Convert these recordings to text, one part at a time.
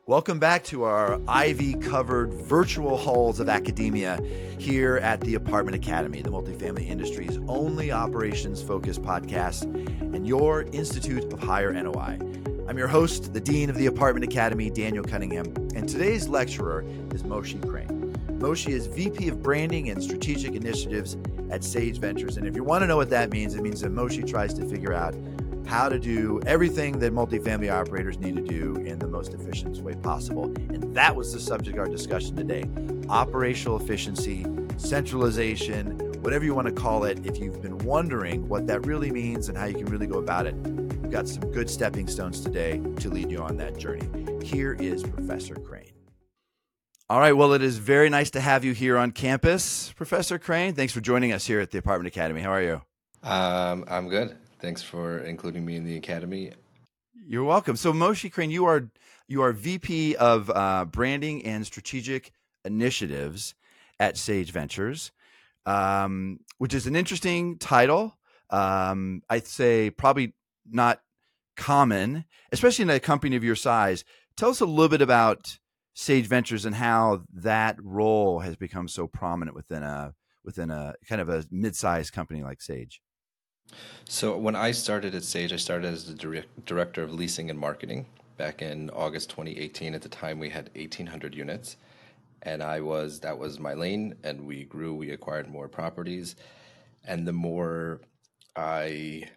Welcome back to our Ivy-covered virtual halls of academia here at the Apartment Academy, the multifamily industry's only operations-focused podcast and your Institute of Higher NOI. I'm your host, the Dean of the Apartment Academy, Daniel Cunningham, and today's lecturer is Moshe Crane. Moshe is VP of Branding and Strategic Initiatives at Sage Ventures, and if you want to know what that means, it means that Moshe tries to figure out how to do everything that multifamily operators need to do in the most efficient way possible. And that was the subject of our discussion today. Operational efficiency, centralization, whatever you want to call it. If you've been wondering what that really means and how you can really go about it, we've got some good stepping stones today to lead you on that journey. Here is Professor Crane. All right, well, it is very nice to have you here on campus, Professor Crane. Thanks for joining us here at the Apartment Academy. How are you? I'm good. Thanks for including me in the academy. You're welcome. So Moshe Crane, you are VP of Branding and Strategic Initiatives at Sage Ventures, which is an interesting title. I'd say probably not common, especially in a company of your size. Tell us a little bit about Sage Ventures and how that role has become so prominent within a kind of a mid-sized company like Sage. So when I started at Sage, I started as the director of leasing and marketing back in August 2018. At the time, we had 1,800 units, and that was my lane. And we grew, we acquired more properties, and the more I,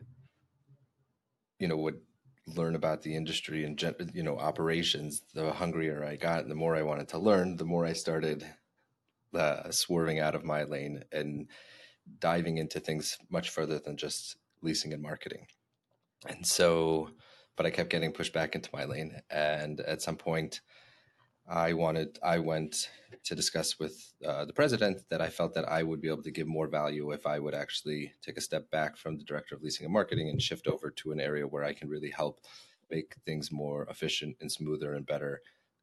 would learn about the industry and operations, the hungrier I got, and the more I wanted to learn, the more I started swerving out of my lane and diving into things much further than just leasing and marketing. And so, but I kept getting pushed back into my lane. And at some point, I went to discuss with the president that I felt that I would be able to give more value if I would actually take a step back from the director of leasing and marketing and shift over to an area where I can really help make things more efficient and smoother and better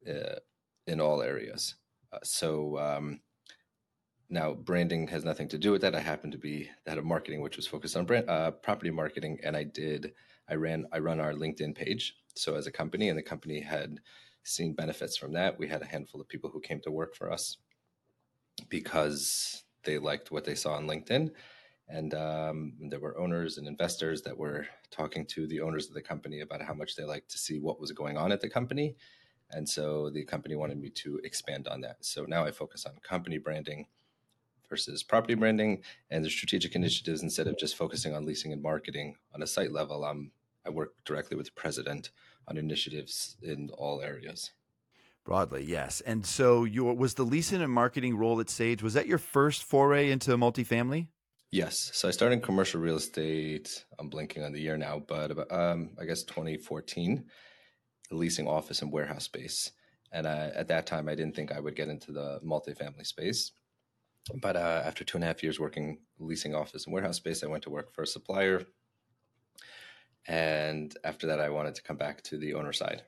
in all areas. Now, branding has nothing to do with that. I happen to be the head of marketing, which was focused on property marketing, and I run our LinkedIn page. So as a company, and the company had seen benefits from that. We had a handful of people who came to work for us because they liked what they saw on LinkedIn, and there were owners and investors that were talking to the owners of the company about how much they liked to see what was going on at the company, and so the company wanted me to expand on that. So now I focus on company branding versus property branding and the strategic initiatives. Instead of just focusing on leasing and marketing on a site level, I work directly with the president on initiatives in all areas. Broadly, yes. And so was the leasing and marketing role at Sage, was that your first foray into multifamily? Yes. So I started in commercial real estate. I'm blinking on the year now, but about, I guess 2014, leasing office and warehouse space. And at that time, I didn't think I would get into the multifamily space. But after 2.5 years working leasing office and warehouse space, I went to work for a supplier. And after that, I wanted to come back to the owner side.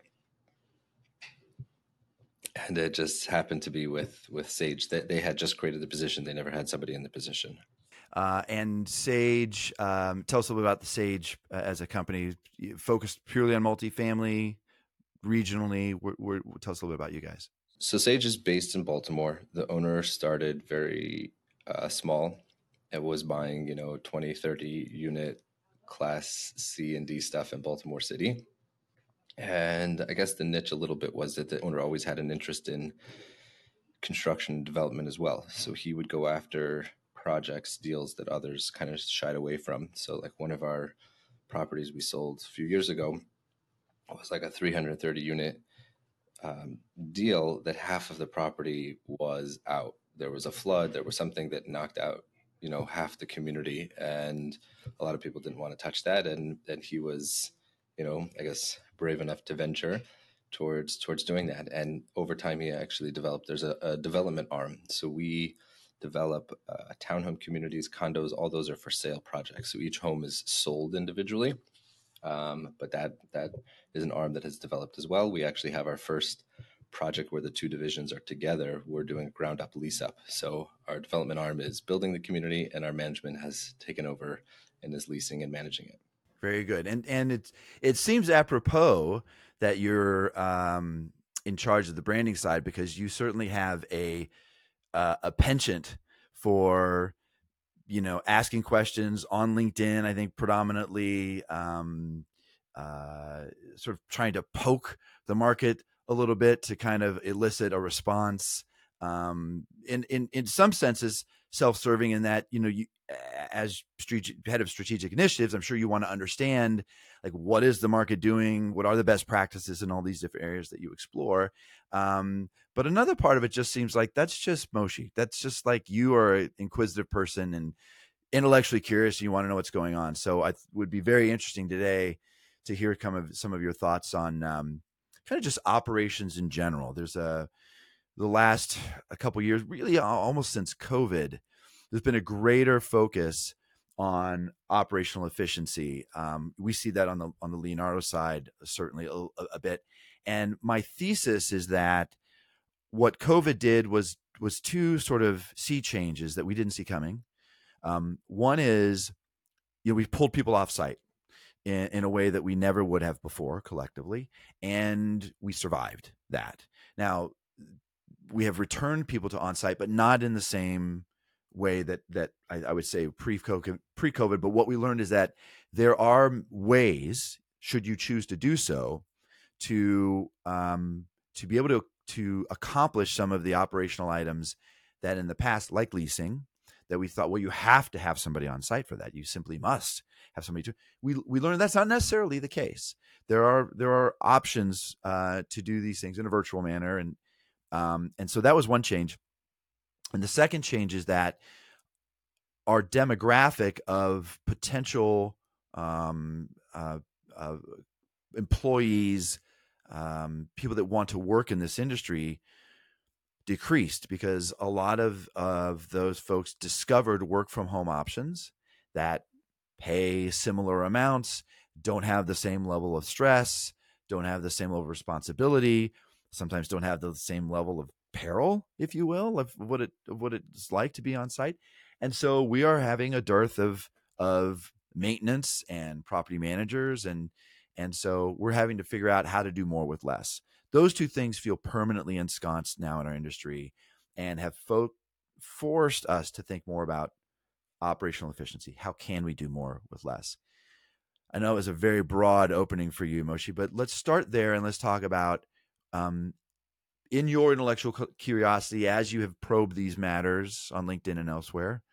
And it just happened to be with Sage that they had just created the position. They never had somebody in the position. And Sage, tell us a little bit about the Sage as a company, focused purely on multifamily, regionally. Tell us a little bit about you guys. So Sage is based in Baltimore. The owner started very small. It was buying, 20, 30 unit class C and D stuff in Baltimore City. And I guess the niche a little bit was that the owner always had an interest in construction and development as well. So he would go after projects, deals that others kind of shied away from. So like one of our properties we sold a few years ago was like a 330 unit deal that half of the property was out. There was a flood. There was something that knocked out, half the community, and a lot of people didn't want to touch that. And he was, I guess, brave enough to venture towards doing that. And over time, he actually developed. There's a development arm, so we develop townhome communities, condos. All those are for sale projects. So each home is sold individually. But that is an arm that has developed as well. We actually have our first project where the two divisions are together. We're doing a ground up lease up. So our development arm is building the community, and our management has taken over and is leasing and managing it. Very good. And it seems apropos that you're in charge of the branding side, because you certainly have a penchant for asking questions on LinkedIn. I think predominantly uh, sort of trying to poke the market a little bit to kind of elicit a response. In some senses, self-serving in that you as head of strategic initiatives, I'm sure you want to understand like what is the market doing, what are the best practices in all these different areas that you explore. But another part of it just seems like that's just Moshe. That's just like you are an inquisitive person and intellectually curious, and you want to know what's going on. So I would be very interesting today to hear some of your thoughts on kind of just operations in general. There's the last a couple of years, really almost since COVID, there's been a greater focus on operational efficiency. We see that on the Leonardo side, certainly a bit. And my thesis is that what COVID did was two sort of sea changes that we didn't see coming. One is, we pulled people off site in a way that we never would have before collectively, and we survived that. Now, we have returned people to on-site, but not in the same way that I would say pre-COVID. But what we learned is that there are ways, should you choose to do so, to be able to accomplish some of the operational items that in the past, like leasing, that we thought, well, you have to have somebody on site for that. You simply must have somebody to. We learned that's not necessarily the case. There are options to do these things in a virtual manner, and so that was one change. And the second change is that our demographic of potential employees, people that want to work in this industry, decreased because a lot of those folks discovered work from home options that pay similar amounts, don't have the same level of stress, don't have the same level of responsibility, sometimes don't have the same level of peril, if you will, of what it's like to be on site. And so we are having a dearth of maintenance and property managers, and so we're having to figure out how to do more with less. Those two things feel permanently ensconced now in our industry and have forced us to think more about operational efficiency. How can we do more with less? I know it was a very broad opening for you, Moshe, but let's start there and let's talk about, in your intellectual curiosity, as you have probed these matters on LinkedIn and elsewhere,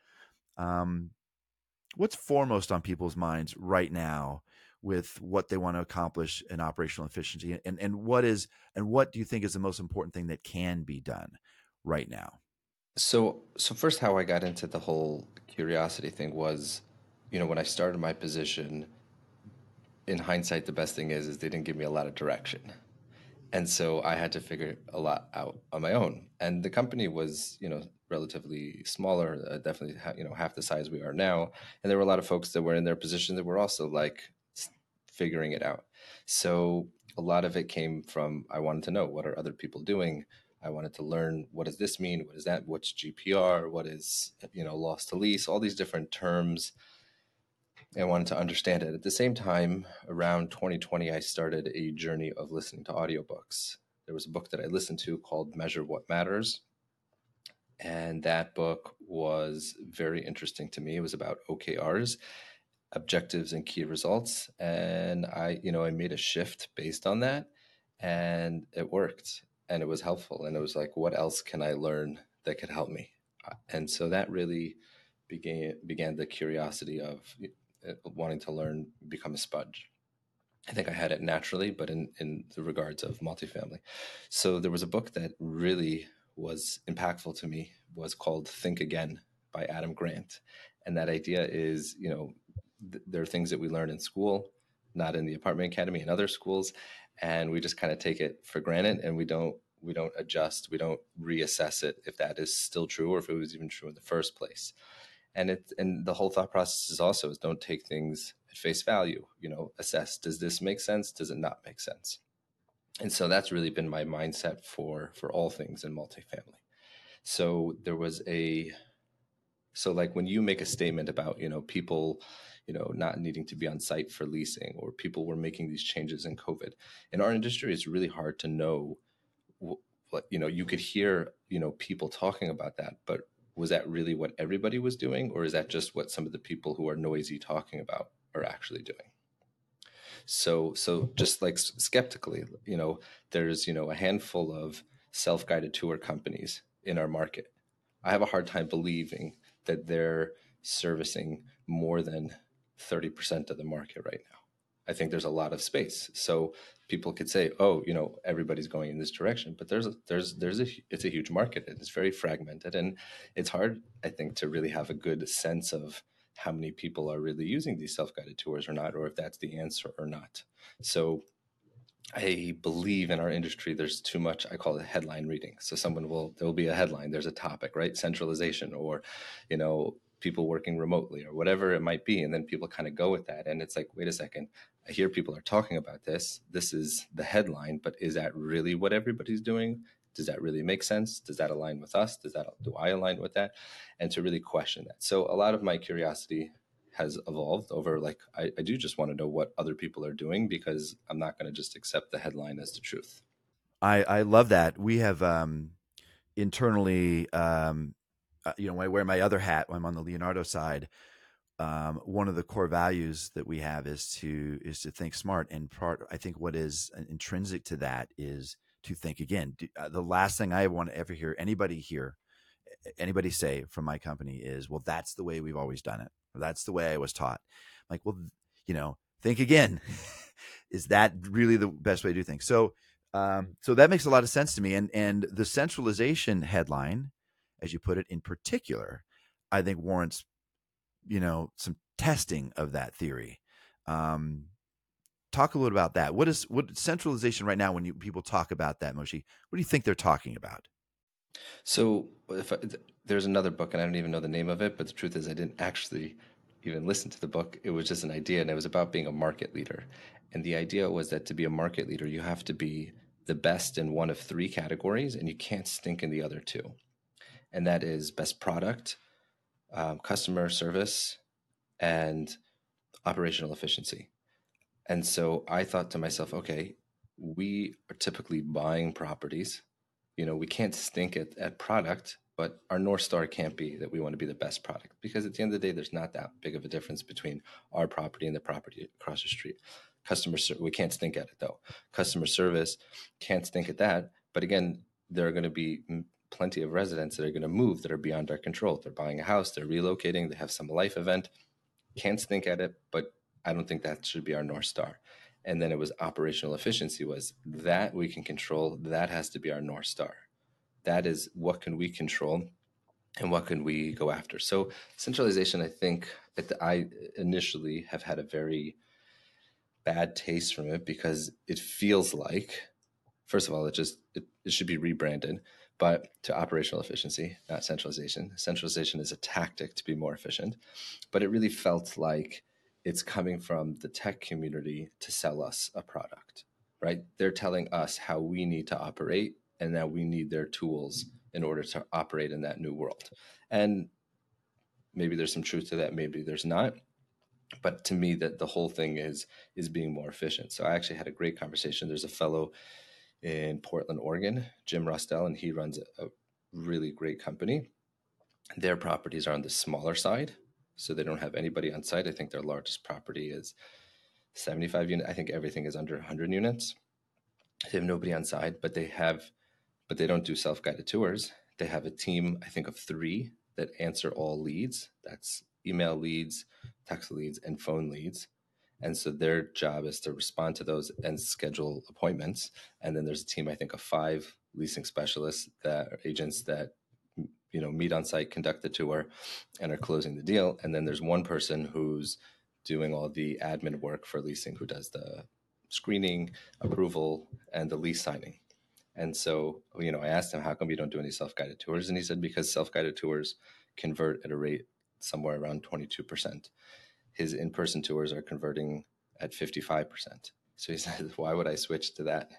what's foremost on people's minds right now with what they want to accomplish in operational efficiency, and what do you think is the most important thing that can be done right now? So first, how I got into the whole curiosity thing was, when I started my position, in hindsight, the best thing is they didn't give me a lot of direction. And so I had to figure a lot out on my own. And the company was, relatively smaller, definitely, half the size we are now. And there were a lot of folks that were in their position that were also like figuring it out. So a lot of it came from, I wanted to know, what are other people doing? I wanted to learn, what does this mean? What is that? What's GPR? What is, loss to lease? All these different terms. I wanted to understand it. At the same time, around 2020, I started a journey of listening to audiobooks. There was a book that I listened to called Measure What Matters. And that book was very interesting to me. It was about OKRs, objectives and key results. And I made a shift based on that, and it worked, and it was helpful. And it was like, what else can I learn that could help me? And so that really began the curiosity of wanting to learn, become a sponge. I think I had it naturally, but in the regards of multifamily. So there was a book that really was impactful to me, was called Think Again by Adam Grant. And that idea is, there are things that we learn in school, not in the apartment academy and other schools, and we just kind of take it for granted, and we don't adjust, we don't reassess it if that is still true or if it was even true in the first place. And the whole thought process is also don't take things at face value. Assess, does this make sense? Does it not make sense? And so that's really been my mindset for all things in multifamily. So like when you make a statement about people not needing to be on site for leasing, or people were making these changes in COVID, in our industry it's really hard to know you could hear, people talking about that, but was that really what everybody was doing, or is that just what some of the people who are noisy talking about are actually doing? So just like skeptically, there's, a handful of self-guided tour companies in our market. I have a hard time believing that they're servicing more than 30% of the market right now. I think there's a lot of space. So people could say, oh, everybody's going in this direction, but it's a huge market and it's very fragmented, and it's hard, I think, to really have a good sense of how many people are really using these self-guided tours or not, or if that's the answer or not. So I believe in our industry, there's too much, I call it headline reading. So there'll be a headline, there's a topic, right? Centralization, or, people working remotely, or whatever it might be. And then people kind of go with that. And it's like, wait a second, I hear people are talking about this. This is the headline, but is that really what everybody's doing? Does that really make sense? Does that align with us? Do I align with that? And to really question that. So a lot of my curiosity has evolved over, like, I do just want to know what other people are doing, because I'm not going to just accept the headline as the truth. I love that. We have internally, when I wear my other hat, when I'm on the Leonardo side, one of the core values that we have is to think smart. And I think what is intrinsic to that is to think again. The last thing I want to ever hear anybody say from my company is, well, that's the way we've always done it, or that's the way I was taught. I'm like, well, think again. Is that really the best way to do things? So that makes a lot of sense to me. And the centralization headline, as you put it, in particular, I think warrants, some testing of that theory. Talk a little about that. What centralization right now, when people talk about that, Moshe, what do you think they're talking about? So there's another book, and I don't even know the name of it, but the truth is I didn't actually even listen to the book. It was just an idea, and it was about being a market leader. And the idea was that to be a market leader, you have to be the best in one of three categories, and you can't stink in the other two. And that is best product, customer service, and operational efficiency. And so I thought to myself, okay, we are typically buying properties. We can't stink at product, but our North Star can't be that we want to be the best product, because at the end of the day, there's not that big of a difference between our property and the property across the street. We can't stink at it though. Customer service, can't stink at that. But again, there are going to be plenty of residents that are going to move that are beyond our control. They're buying a house, they're relocating, they have some life event. Can't stink at it, but I don't think that should be our North Star. And then it was operational efficiency, was that we can control. That has to be our North Star. That is, what can we control and what can we go after? So centralization, I think I initially have had a very bad taste from it, because it feels like, first of all, it should be rebranded, but to operational efficiency, not centralization. Centralization is a tactic to be more efficient, but it really felt like it's coming from the tech community to sell us a product, right? They're telling us how we need to operate, and that we need their tools in order to operate in that new world. And maybe there's some truth to that, maybe there's not. But to me, that the whole thing is being more efficient. So I actually had a great conversation. There's a fellow in Portland, Oregon, Jim Rostel, and he runs a really great company. Their properties are on the smaller side, so they don't have anybody on site. I think their largest property is 75 units. I think everything is under 100 units. They have nobody on site, but they don't do self-guided tours. They have a team, I think, of 3 that answer all leads. That's email leads, text leads, and phone leads. And so their job is to respond to those and schedule appointments. And then there's a team, I think, of 5 leasing specialists, that are agents that meet on site, conduct the tour, and are closing the deal. And then there's one person who's doing all the admin work for leasing, who does the screening, approval, and the lease signing. And so, I asked him, how come you don't do any self-guided tours? And he said, because self-guided tours convert at a rate somewhere around 22%. His in-person tours are converting at 55%. So he said, why would I switch to that?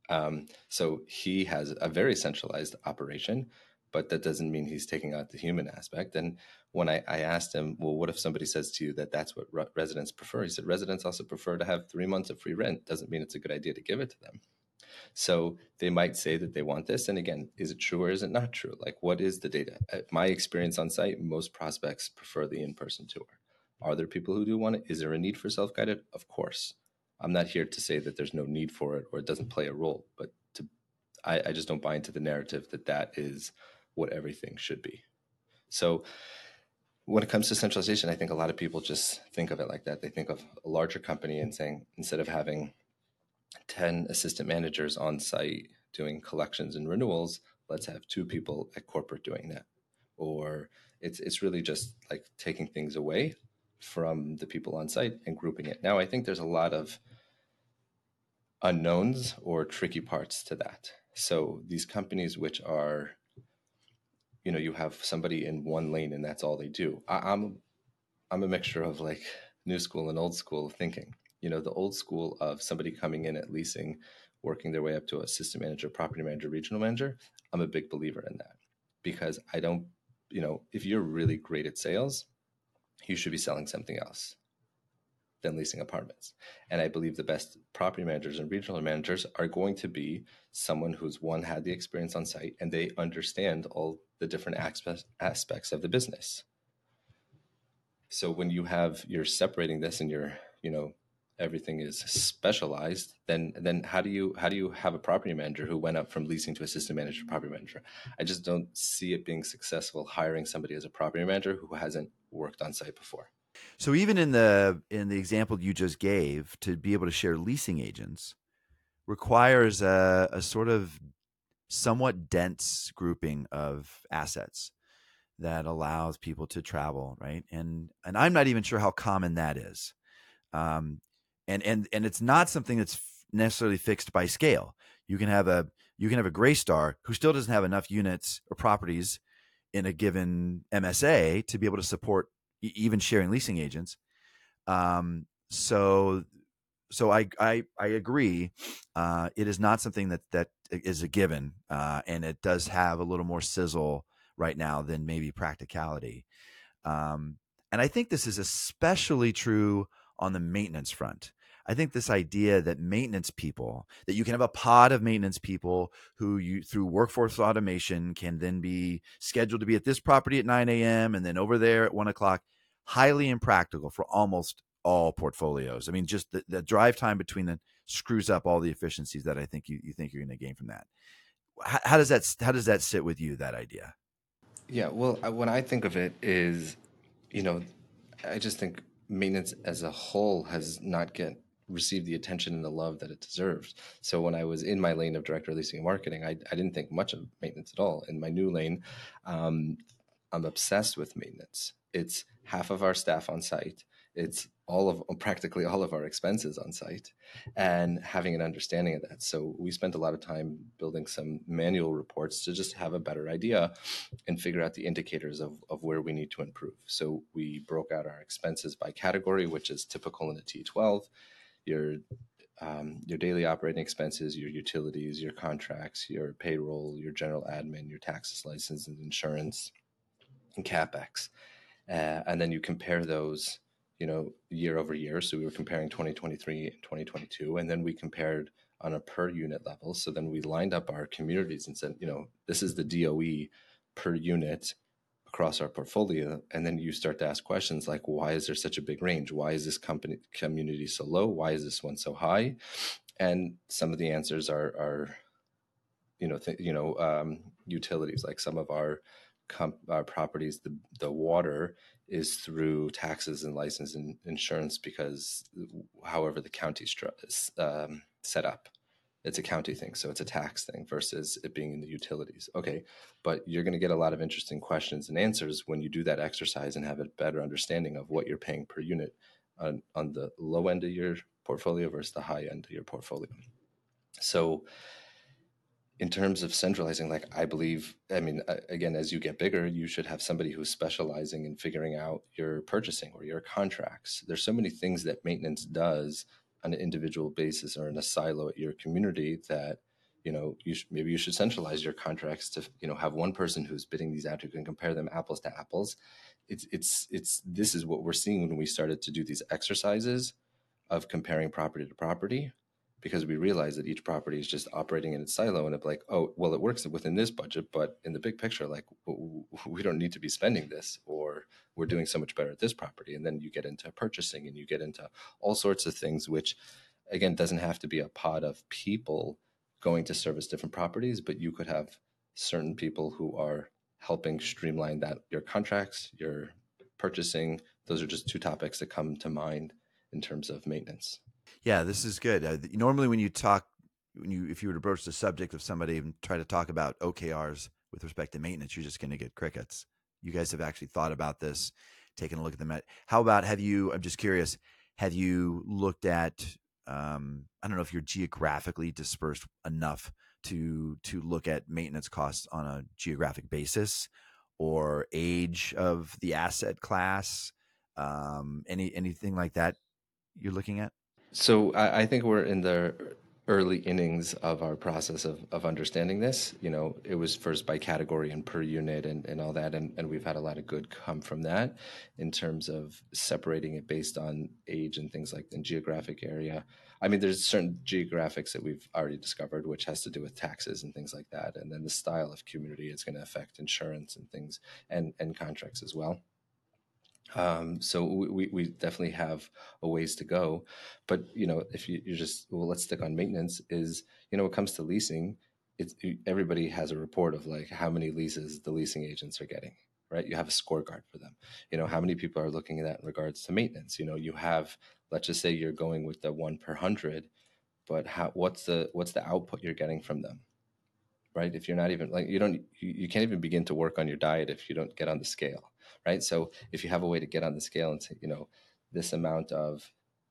So he has a very centralized operation, but that doesn't mean he's taking out the human aspect. And when I asked him, well, what if somebody says to you that that's what residents prefer? He said, residents also prefer to have 3 months of free rent. Doesn't mean it's a good idea to give it to them. So they might say that they want this. And again, is it true or is it not true? Like, what is the data? My experience on site, most prospects prefer the in person tour. Are there people who do want it? Is there a need for self guided? Of course. I'm not here to say that there's no need for it or it doesn't play a role, but I just don't buy into the narrative that that is what everything should be. So when it comes to centralization, I think a lot of people just think of it like that. They think of a larger company and saying, instead of having 10 assistant managers on site doing collections and renewals, let's have 2 people at corporate doing that. Or it's really just like taking things away from the people on site and grouping it. Now, I think there's a lot of unknowns or tricky parts to that. So these companies which are, you have somebody in one lane and that's all they do. I'm a mixture of like new school and old school thinking. The old school of somebody coming in at leasing, working their way up to assistant manager, property manager, regional manager. I'm a big believer in that because I don't, if you're really great at sales, you should be selling something else than leasing apartments. And I believe the best property managers and regional managers are going to be someone who's one had the experience on site and they understand all the different aspects of the business. So when you're separating this and everything is specialized, then how do you have a property manager who went up from leasing to assistant manager to property manager? I just don't see it being successful hiring somebody as a property manager who hasn't worked on site before. So even in the example you just gave, to be able to share leasing agents requires a sort of somewhat dense grouping of assets that allows people to travel, right? And I'm not even sure how common that is. Um, and it's not something that's necessarily fixed by scale. You can have a Greystar who still doesn't have enough units or properties in a given MSA to be able to support even sharing leasing agents. So I agree. It is not something that is a given, and it does have a little more sizzle right now than maybe practicality. And I think this is especially true on the maintenance front. I think this idea that maintenance people, that you can have a pod of maintenance people who you through workforce automation can then be scheduled to be at this property at 9 a.m. and then over there at 1 o'clock, highly impractical for almost all portfolios. I mean, just the drive time between them screws up all the efficiencies that I think you think you're going to gain from that. How does that sit with you, that idea? Yeah, well, when I think of it is, you know, I just think maintenance as a whole has not get received the attention and the love that it deserves. So when I was in my lane of director of leasing and marketing, I didn't think much of maintenance at all. In my new lane, um, I'm obsessed with maintenance. It's half of our staff on site. It's practically all of our expenses on site, and having an understanding of that. So we spent a lot of time building some manual reports to just have a better idea and figure out the indicators of where we need to improve. So we broke out our expenses by category, which is typical in a T12. Your daily operating expenses, your utilities, your contracts, your payroll, your general admin, your taxes, license, and insurance, and capex, and then you compare those, year over year. So we were comparing 2023 and 2022, and then we compared on a per unit level. So then we lined up our communities and said, this is the DOE per unit across our portfolio. And then you start to ask questions like, why is there such a big range? Why is this community so low? Why is this one so high? And some of the answers are utilities. Like some of our properties, the water is through taxes and license and insurance because however the county's set up, it's a county thing, so it's a tax thing versus it being in the utilities. Okay, but you're going to get a lot of interesting questions and answers when you do that exercise and have a better understanding of what you're paying per unit on the low end of your portfolio versus the high end of your portfolio. So in terms of centralizing, like I believe, I mean, again, as you get bigger, you should have somebody who's specializing in figuring out your purchasing or your contracts. There's so many things that maintenance does on an individual basis or in a silo at your community that, maybe you should centralize your contracts to, have one person who's bidding these out who can compare them apples to apples. This is what we're seeing when we started to do these exercises of comparing property to property, because we realize that each property is just operating in its silo, and it's like, oh, well, it works within this budget, but in the big picture, like we don't need to be spending this, or we're doing so much better at this property. And then you get into purchasing and you get into all sorts of things, which again doesn't have to be a pot of people going to service different properties, but you could have certain people who are helping streamline that, your contracts, your purchasing. Those are just two topics that come to mind in terms of maintenance. Yeah, this is good. Normally, when you talk, if you were to broach the subject of somebody and try to talk about OKRs with respect to maintenance, you're just going to get crickets. You guys have actually thought about this, taken a look at them. How about have you? I'm just curious. Have you looked at? I don't know if you're geographically dispersed enough to look at maintenance costs on a geographic basis, or age of the asset class, anything like that you're looking at? So I think we're in the early innings of our process of understanding this. It was first by category and per unit and all that. And we've had a lot of good come from that in terms of separating it based on age and things like in geographic area. I mean, there's certain geographics that we've already discovered, which has to do with taxes and things like that. And then the style of community is going to affect insurance and things and contracts as well. So we definitely have a ways to go, but if you're just, well, let's stick on maintenance. Is when it comes to leasing, everybody has a report of like how many leases the leasing agents are getting, right? You have a scorecard for them. How many people are looking at that in regards to maintenance. You have, let's just say you're going with the 1 per 100, but what's the output you're getting from them, right? If you're not even like, you can't even begin to work on your diet if you don't get on the scale, right? So if you have a way to get on the scale and say, this amount of,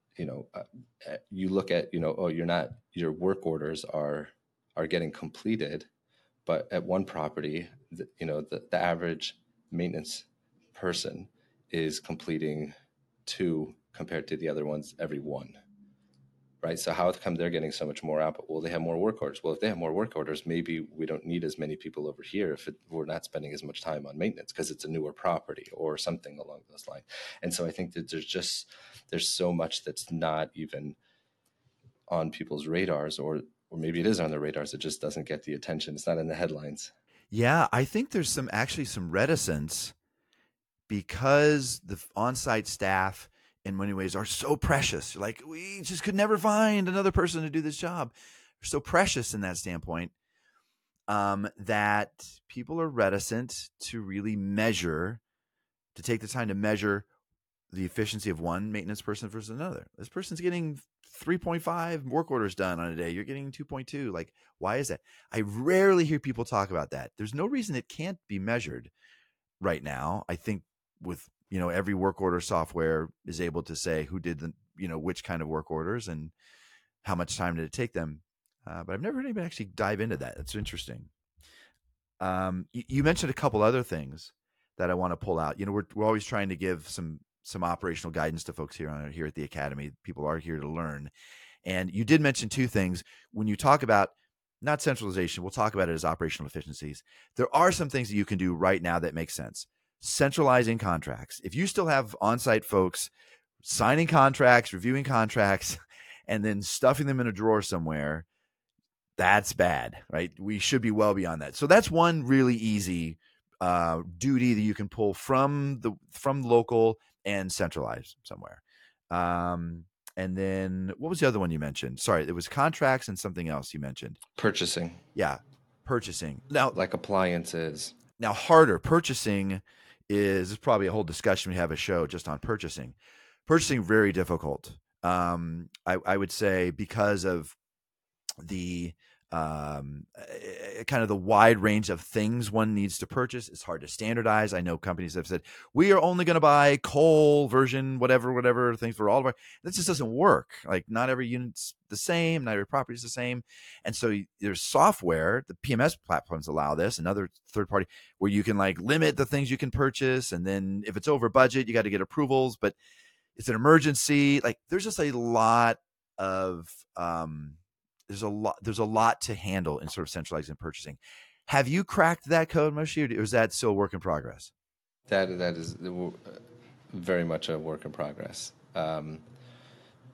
you look at, oh, your work orders are getting completed, but at one property, the average maintenance person is completing 2 compared to the other ones every 1. Right. So how come they're getting so much more output? Well, they have more work orders. Well, if they have more work orders, maybe we don't need as many people over here if we're not spending as much time on maintenance because it's a newer property or something along those lines. And so I think that there's so much that's not even on people's radars, or maybe it is on their radars. It just doesn't get the attention. It's not in the headlines. Yeah, I think there's some reticence because the on-site staff in many ways are so precious. Like, we just could never find another person to do this job. They're so precious in that standpoint, that people are reticent to really take the time to measure the efficiency of one maintenance person versus another. This person's getting 3.5 work orders done on a day. You're getting 2.2. Like, why is that? I rarely hear people talk about that. There's no reason it can't be measured right now. I think with, every work order software is able to say who did the, which kind of work orders and how much time did it take them. But I've never heard anybody actually dive into that. That's interesting. You mentioned a couple other things that I want to pull out. We're always trying to give some operational guidance to folks here at the Academy. People are here to learn. And you did mention 2 things. When you talk about not centralization, we'll talk about it as operational efficiencies. There are some things that you can do right now that make sense. Centralizing contracts. If you still have on-site folks signing contracts, reviewing contracts, and then stuffing them in a drawer somewhere, that's bad, right? We should be well beyond that. So that's one really easy duty that you can pull from local and centralize somewhere. And then what was the other one you mentioned? Sorry, it was contracts and something else you mentioned. Purchasing. Yeah, purchasing. Now, like appliances. Now, harder purchasing is probably a whole discussion. We have a show just on purchasing. Purchasing, very difficult. I would say because of the kind of the wide range of things one needs to purchase. It's hard to standardize. I know companies have said, we are only going to buy coal version, whatever things for all of our, that just doesn't work. Like, not every unit's the same, not every property is the same. And so there's software, the PMS platforms allow this, another third party, where you can like limit the things you can purchase. And then if it's over budget, you got to get approvals, but it's an emergency. Like, there's just a lot of, there's a lot to handle in sort of centralizing purchasing. Have you cracked that code, Moshe, or is that still a work in progress? That is very much a work in progress.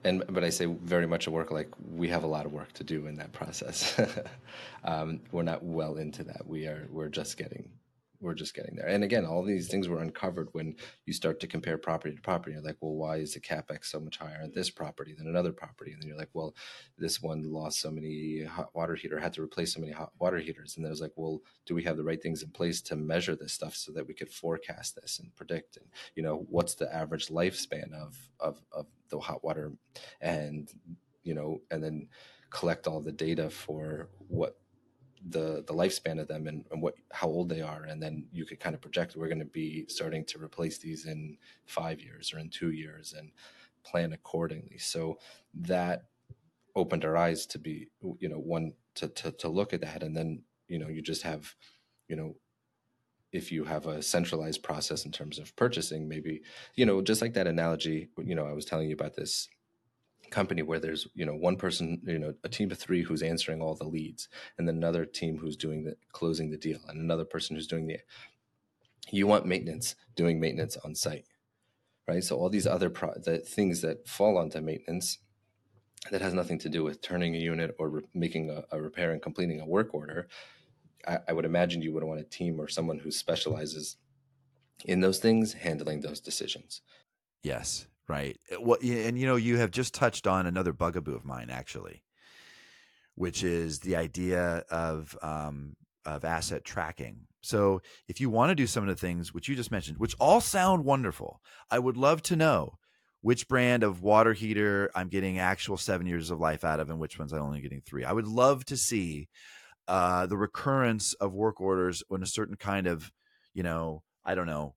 But I say very much at work, like we have a lot of work to do in that process. We're not well into that. We're just getting there. And again, all these things were uncovered when you start to compare property to property. You're like, well, why is the capex so much higher on this property than another property? And then you're like, well, this one lost so many hot water heater, had to replace so many hot water heaters. And then I was like, well, do we have the right things in place to measure this stuff so that we could forecast this and predict? And what's the average lifespan of the hot water, and and then collect all the data for what the lifespan of them, and how old they are, and then you could kind of project we're going to be starting to replace these in 5 years or in 2 years, and plan accordingly. So that opened our eyes to be one to look at that. And then you just have you know if you have a centralized process in terms of purchasing, maybe just like that analogy, I was telling you about this company where there's one person, a team of three who's answering all the leads, and then another team who's doing the closing the deal, and another person who's doing you want maintenance doing maintenance on site, right? So all these other the things that fall onto maintenance that has nothing to do with turning a unit or making a repair and completing a work order, I would imagine you would want a team or someone who specializes in those things handling those decisions. Yes, right. Well, and you have just touched on another bugaboo of mine, actually, which is the idea of asset tracking. So if you want to do some of the things which you just mentioned, which all sound wonderful, I would love to know which brand of water heater I'm getting actual 7 years of life out of and which ones I'm only getting 3. I would love to see the recurrence of work orders when a certain kind of, I don't know,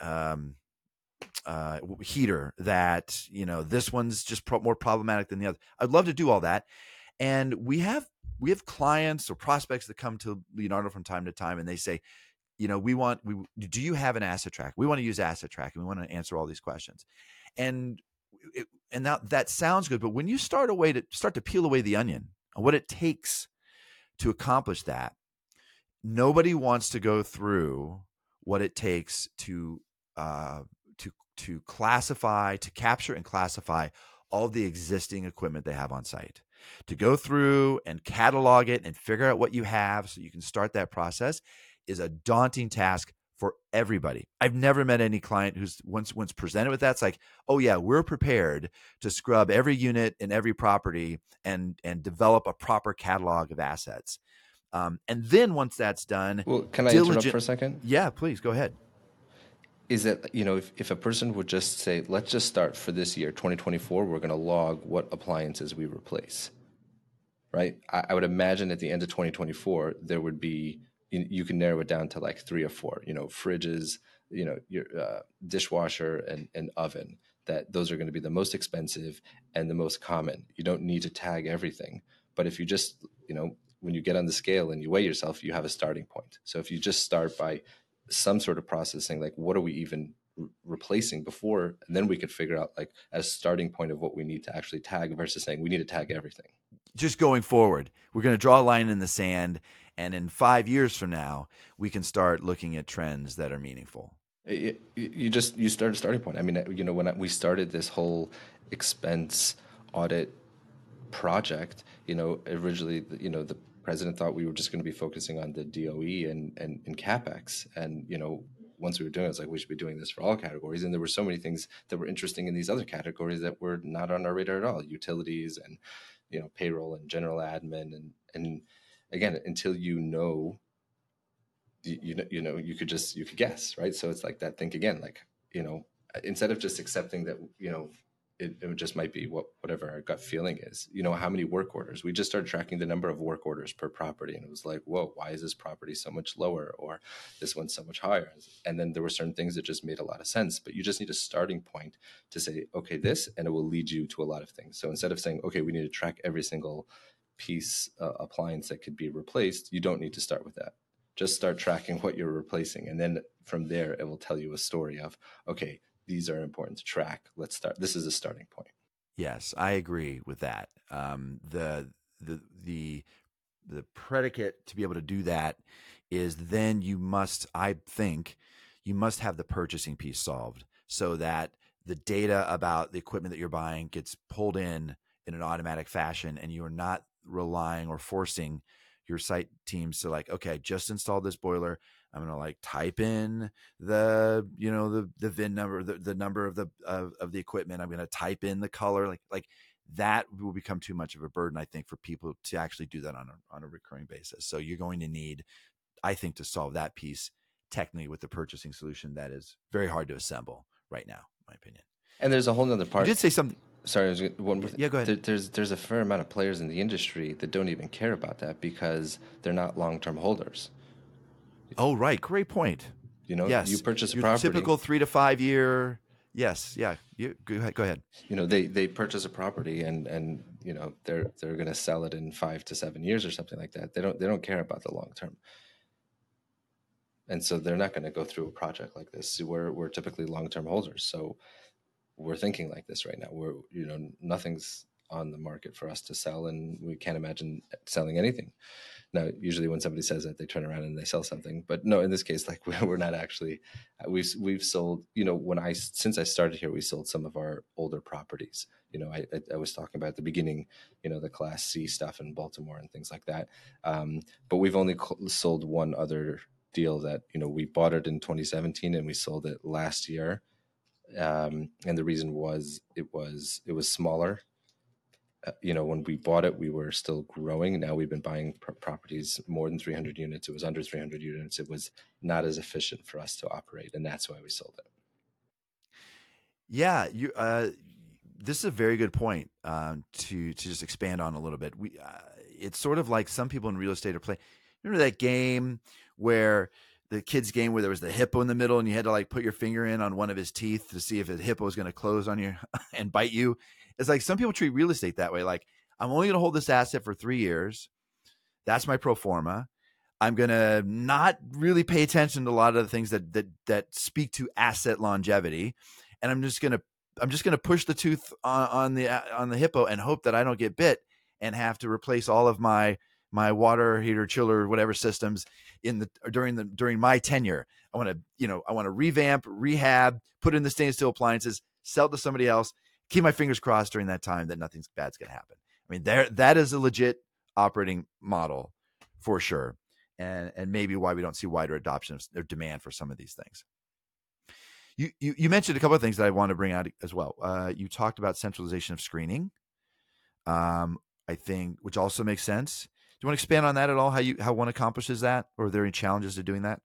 heater that, this one's just more problematic than the other. I'd love to do all that. And we have clients or prospects that come to Leonardo from time to time, and they say, do you have an asset track? We want to use asset track, and we want to answer all these questions. And that sounds good, but when you start to peel away the onion on what it takes to accomplish that, nobody wants to go through what it takes to classify, to capture and classify all the existing equipment they have on site, to go through and catalog it and figure out what you have so you can start that process is a daunting task for everybody. I've never met any client who's once presented with that, it's like, oh yeah, we're prepared to scrub every unit in every property and develop a proper catalog of assets. And then once that's done, Well, can I interrupt for a second? Yeah, please go ahead. Is that, if a person would just say, let's just start for this year, 2024, we're going to log what appliances we replace, right? I would imagine at the end of 2024, there would be, you can narrow it down to like 3 or 4, fridges, your dishwasher and oven, that those are going to be the most expensive and the most common. You don't need to tag everything. But if you just, when you get on the scale and you weigh yourself, you have a starting point. So if you just start by some sort of processing, like what are we even replacing before, and then we could figure out like as starting point of what we need to actually tag versus saying we need to tag everything. Just going forward, we're going to draw a line in the sand, and in 5 years from now, we can start looking at trends that are meaningful. You start a starting point. I mean, when we started this whole expense audit project, originally, the president thought we were just going to be focusing on the DOE and CapEx. And, once we were doing it, it's like we should be doing this for all categories. And there were so many things that were interesting in these other categories that were not on our radar at all. Utilities and, payroll and general admin. And again, until you could guess, right? So it's like that. Think again, like, instead of just accepting that, it just might be whatever our gut feeling is. How many work orders? We just started tracking the number of work orders per property, and it was like, whoa, why is this property so much lower, or this one's so much higher? And then there were certain things that just made a lot of sense. But you just need a starting point to say, okay, this, and it will lead you to a lot of things. So instead of saying, okay, we need to track every single piece appliance that could be replaced, you don't need to start with that. Just start tracking what you're replacing, and then from there, it will tell you a story of, okay, these are important to track. Let's start. This is a starting point. Yes, I agree with that. The predicate to be able to do that is then I think you must have the purchasing piece solved so that the data about the equipment that you're buying gets pulled in an automatic fashion, and you are not relying or forcing your site teams to like, okay, I just installed this boiler. I'm going to like type in the, the VIN number, the number of the equipment. I'm going to type in the color, like that will become too much of a burden, I think, for people to actually do that on a recurring basis. So you're going to need, I think, to solve that piece technically with the purchasing solution that is very hard to assemble right now, in my opinion. And there's a whole nother You part. did say something. Sorry, one more thing. Yeah, go ahead. There's a fair amount of players in the industry that don't even care about that because they're not long-term holders. Oh, right. Great point. Yes. You purchase a Your property. typical 3 to 5 year. Yes. Yeah. Go ahead. They purchase a property and they're going to sell it in 5 to 7 years or something like that. They don't care about the long term. And so they're not going to go through a project like this. We're typically long-term holders. So we're thinking like this right now. Nothing's on the market for us to sell, and we can't imagine selling anything. Now, usually when somebody says that, they turn around and they sell something. But no, in this case, like we're not actually. We've sold. Since I started here, we sold some of our older properties. I was talking about at the beginning, the Class C stuff in Baltimore and things like that. But we've only sold one other deal that we bought it in 2017 and we sold it last year. And the reason was it was smaller. When we bought it, we were still growing. Now we've been buying properties more than 300 units. It was under 300 units. It was not as efficient for us to operate, and that's why we sold it. Yeah, this is a very good point to just expand on a little bit. It's sort of like some people in real estate are playing. Remember that game where the kids game where there was the hippo in the middle and you had to like put your finger in on one of his teeth to see if the hippo was going to close on you and bite you. It's like some people treat real estate that way. Like, I'm only going to hold this asset for 3 years. That's my pro forma. I'm going to not really pay attention to a lot of the things that speak to asset longevity. And I'm just going to push the tooth on the hippo and hope that I don't get bit and have to replace all of my water heater, chiller, whatever systems during my tenure. I want to revamp, rehab, put in the stainless steel appliances, sell to somebody else, keep my fingers crossed during that time that nothing bad's going to happen. I mean, that is a legit operating model for sure. And maybe why we don't see wider adoption or demand for some of these things. You mentioned a couple of things that I want to bring out as well. You talked about centralization of screening, I think, which also makes sense. Do you want to expand on that at all? How one accomplishes that, or are there any challenges to doing that?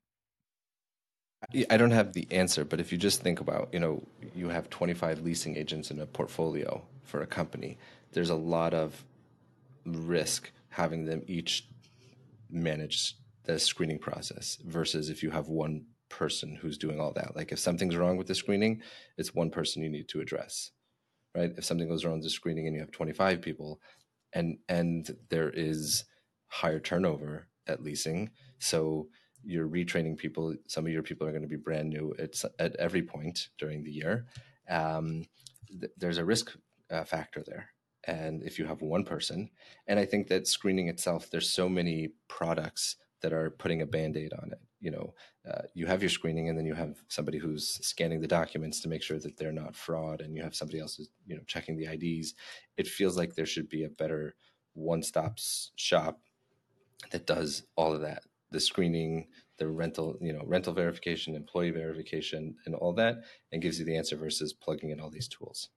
I don't have the answer, but if you just think about, you have 25 leasing agents in a portfolio for a company, there's a lot of risk having them each manage the screening process versus if you have one person who's doing all that. Like if something's wrong with the screening, it's one person you need to address, right? If something goes wrong with the screening and you have 25 people and there is higher turnover at leasing, so you're retraining people. Some of your people are going to be brand new at every point during the year. There's a risk factor there. And if you have one person, and I think that screening itself, there's so many products that are putting a Band-Aid on it. You have your screening, and then you have somebody who's scanning the documents to make sure that they're not fraud, and you have somebody else who's checking the IDs. It feels like there should be a better one-stop shop that does all of that. The screening, the rental verification, employee verification, and all that, and gives you the answer versus plugging in all these tools.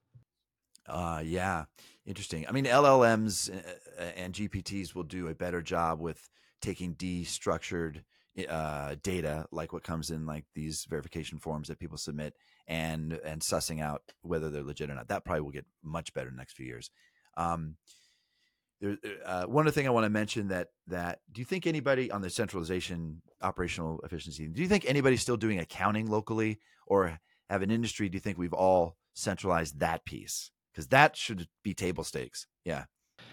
Yeah, interesting. I mean, LLMs and GPTs will do a better job with taking destructured data, like what comes in like these verification forms that people submit, and sussing out whether they're legit or not. That probably will get much better in the next few years. One other thing I want to mention that do you think anybody on the centralization operational efficiency, do you think anybody's still doing accounting locally, or have an industry? Do you think we've all centralized that piece? Because that should be table stakes. Yeah.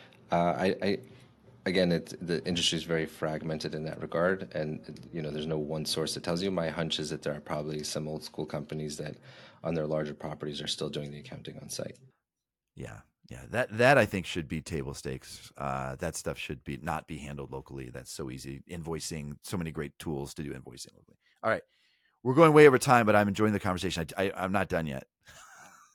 Again, the industry is very fragmented in that regard, and there's no one source that tells you. My hunch is that there are probably some old school companies that, on their larger properties, are still doing the accounting on site. Yeah. That I think should be table stakes. That stuff should not be handled locally. That's so easy. Invoicing, so many great tools to do invoicing locally. All right, we're going way over time, but I'm enjoying the conversation. I'm not done yet.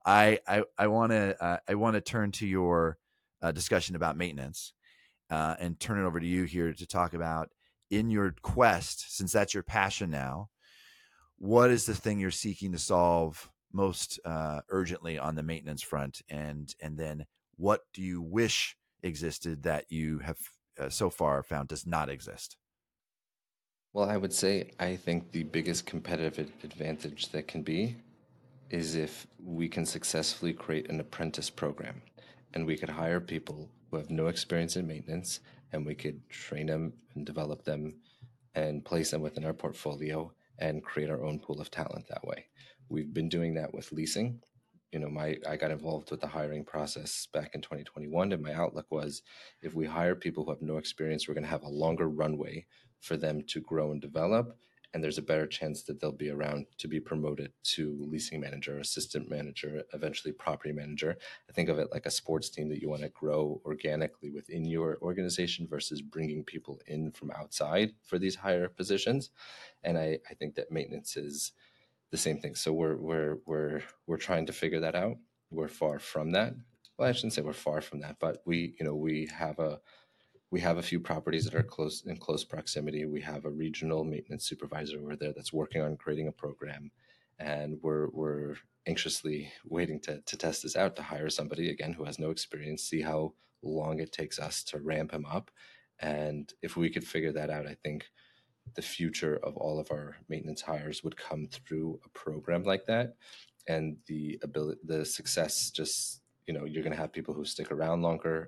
I want to turn to your discussion about maintenance and turn it over to you here to talk about in your quest, since that's your passion now. What is the thing you're seeking to solve most urgently on the maintenance front, and then what do you wish existed that you have so far found does not exist? Well, I would say I think the biggest competitive advantage that can be is if we can successfully create an apprentice program and we could hire people who have no experience in maintenance and we could train them and develop them and place them within our portfolio and create our own pool of talent that way. We've been doing that with leasing. I got involved with the hiring process back in 2021, and my outlook was if we hire people who have no experience, we're going to have a longer runway for them to grow and develop, and there's a better chance that they'll be around to be promoted to leasing manager, assistant manager, eventually property manager. I think of it like a sports team that you want to grow organically within your organization versus bringing people in from outside for these higher positions. And I think that maintenance is the same thing. So we're trying to figure that out. We're far from that. Well, I shouldn't say we're far from that, but we have a few properties that are close in close proximity. We have a regional maintenance supervisor over there that's working on creating a program, and we're anxiously waiting to test this out, to hire somebody again who has no experience, see how long it takes us to ramp him up. And if we could figure that out, I think the future of all of our maintenance hires would come through a program like that. And the success, just, you're going to have people who stick around longer.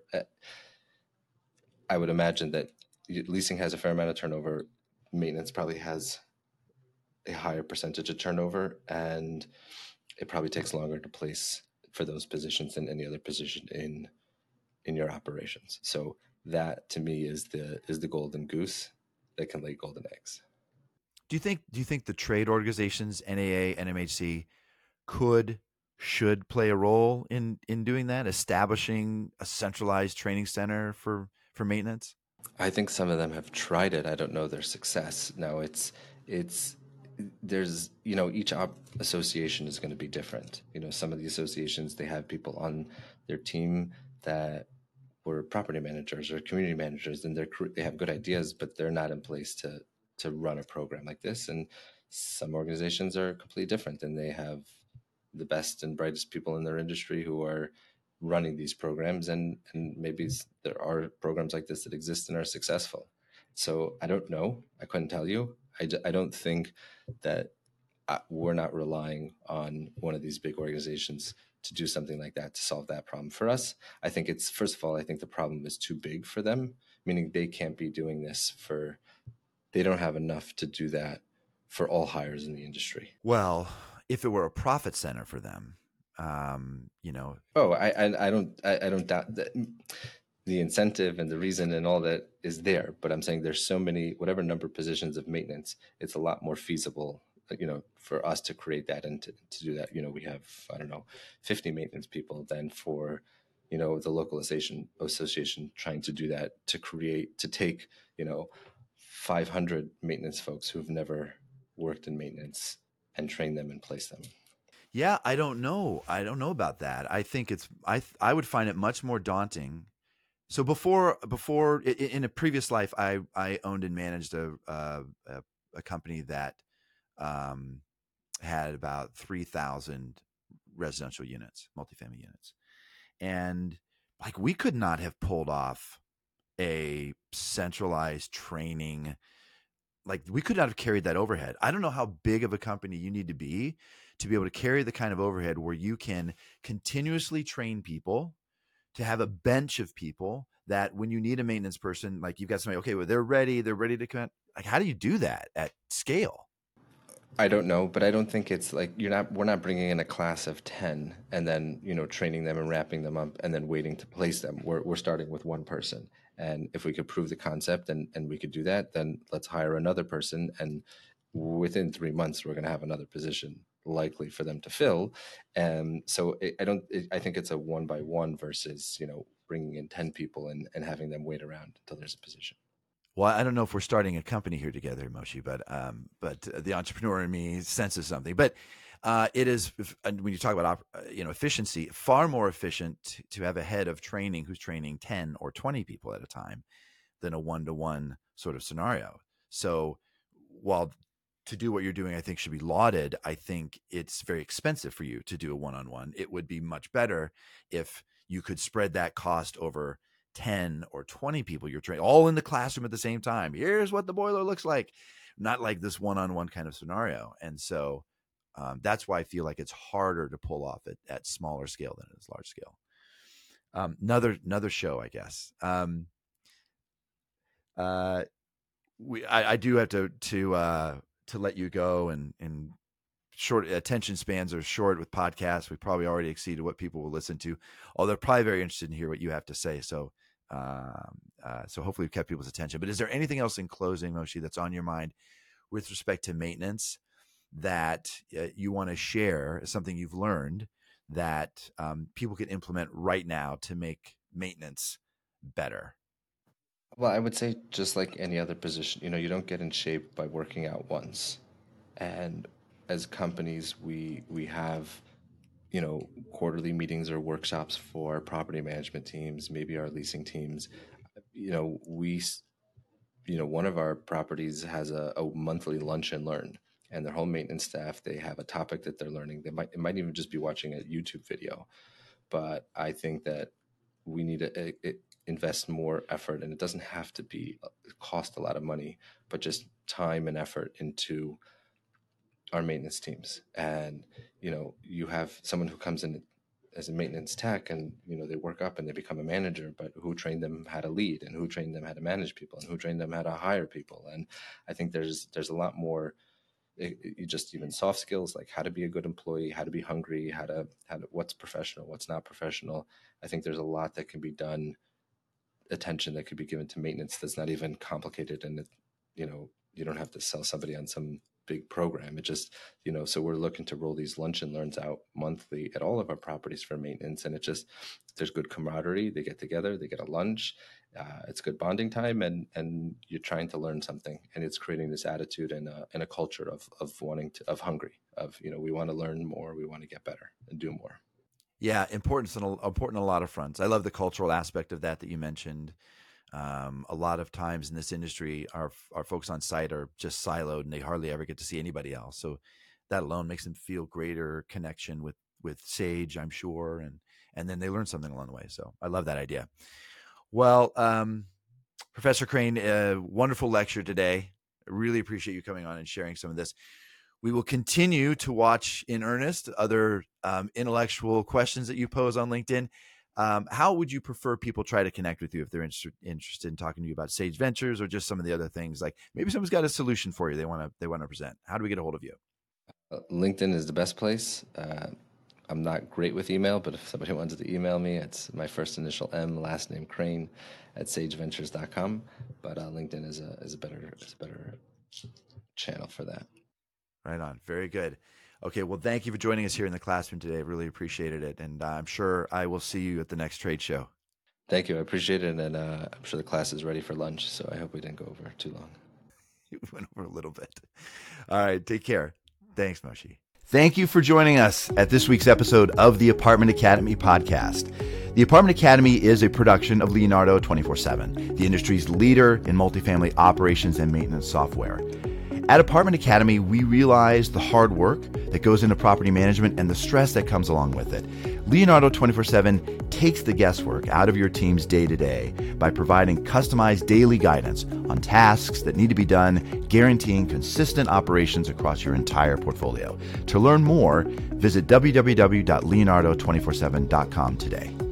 I would imagine that leasing has a fair amount of turnover. Maintenance probably has a higher percentage of turnover, and it probably takes longer to place for those positions than any other position in your operations. So that to me is the golden goose that can lay golden eggs. Do you think the trade organizations NAA, NMHC could should play a role in doing that, establishing a centralized training center for maintenance? I think some of them have tried it. I don't know their success. No, it's there's each association is going to be different. Some of the associations, they have people on their team that were property managers or community managers, and they have good ideas, but they're not in place to run a program like this. And some organizations are completely different, and they have the best and brightest people in their industry who are running these programs, and maybe there are programs like this that exist and are successful. So I don't know. I couldn't tell you. I don't think that we're not relying on one of these big organizations to do something like that to solve that problem for us. I think it's, first of all, I think the problem is too big for them, meaning they can't be doing this they don't have enough to do that for all hires in the industry. Well, if it were a profit center for them, um, you know, Oh, I don't doubt that the incentive and the reason and all that is there, but I'm saying there's so many, whatever number of positions of maintenance, it's a lot more feasible, for us to create that and to do that. We have, I don't know, 50 maintenance people than for, the local association trying to do that, to take, 500 maintenance folks who've never worked in maintenance and train them and place them. yeah, I don't know. I don't know about that. I think I would find it much more daunting. So in a previous life, I owned and managed a company that um, had about 3,000 residential units, multifamily units, and like we could not have pulled off a centralized training. Like we could not have carried that overhead. I don't know how big of a company you need to be able to carry the kind of overhead where you can continuously train people, to have a bench of people that when you need a maintenance person, like you've got somebody, okay, well, they're ready to come. Like, how do you do that at scale? I don't know, but I don't think it's like we're not bringing in a class of 10 and then, training them and wrapping them up and then waiting to place them. We're starting with one person. And if we could prove the concept and we could do that, then let's hire another person. And within 3 months, we're going to have another position likely for them to fill. And so I think it's a one by one versus, bringing in 10 people and having them wait around until there's a position. Well, I don't know if we're starting a company here together, Moshi, but the entrepreneur in me senses something. But It is, when you talk about efficiency, far more efficient to have a head of training who's training 10 or 20 people at a time than a one-to-one sort of scenario. So while to do what you're doing, I think should be lauded, I think it's very expensive for you to do a one-on-one. It would be much better if you could spread that cost over 10 or 20 people you're training, all in the classroom at the same time. Here's what the boiler looks like, not like this one-on-one kind of scenario. And so that's why I feel like it's harder to pull off at smaller scale than it is large scale. Another show, I guess. I do have to let you go, and short attention spans are short with podcasts. We probably already exceeded what people will listen to, although they're probably very interested in hear what you have to say. So hopefully we've kept people's attention. But is there anything else in closing, Moshe, that's on your mind with respect to maintenance that you want to share, something you've learned that people can implement right now to make maintenance better? Well, I would say just like any other position, you don't get in shape by working out once. And as companies, we have, quarterly meetings or workshops for property management teams, maybe our leasing teams. One of our properties has a monthly lunch and learn, and their whole maintenance staff, they have a topic that they're learning. It might even just be watching a YouTube video. But I think that we need to invest more effort, and it doesn't have to cost a lot of money, but just time and effort into our maintenance teams. And you have someone who comes in as a maintenance tech, and they work up and they become a manager, but who trained them how to lead, and who trained them how to manage people, and who trained them how to hire people? And I think there's a lot more. Just even soft skills, like how to be a good employee, how to be hungry, how to what's professional, what's not professional. I think there's a lot that can be done, attention that could be given to maintenance that's not even complicated, and you don't have to sell somebody on some big program. It just, so we're looking to roll these lunch and learns out monthly at all of our properties for maintenance, and there's good camaraderie. They get together, they get a lunch. It's good bonding time, and you're trying to learn something, and it's creating this attitude and a culture of wanting to, of hungry, of, we want to learn more, we want to get better and do more. Yeah, important on a lot of fronts. I love the cultural aspect of that you mentioned. A lot of times in this industry, our folks on site are just siloed, and they hardly ever get to see anybody else. So that alone makes them feel greater connection with Sage, I'm sure, and then they learn something along the way. So I love that idea. Well, Professor Crane, a wonderful lecture today. I really appreciate you coming on and sharing some of this. We will continue to watch in earnest other intellectual questions that you pose on LinkedIn. How would you prefer people try to connect with you if they're interested in talking to you about Sage Ventures or just some of the other things? Like maybe someone's got a solution for you they want to present. How do we get a hold of you? LinkedIn is the best place. I'm not great with email, but if somebody wants to email me, it's my first initial M, last name Crane @sageventures.com. But LinkedIn is a better channel for that. Right on. Very good. Okay. Well, thank you for joining us here in the classroom today. I really appreciated it. And I'm sure I will see you at the next trade show. Thank you. I appreciate it. And I'm sure the class is ready for lunch. So I hope we didn't go over too long. You went over a little bit. All right. Take care. Thanks, Moshe. Thank you for joining us at this week's episode of the Apartment Academy podcast. The Apartment Academy is a production of Leonardo 24/7, the industry's leader in multifamily operations and maintenance software. At Apartment Academy, we realize the hard work that goes into property management and the stress that comes along with it. Leonardo 24/7 takes the guesswork out of your team's day-to-day by providing customized daily guidance on tasks that need to be done, guaranteeing consistent operations across your entire portfolio. To learn more, visit www.leonardo247.com today.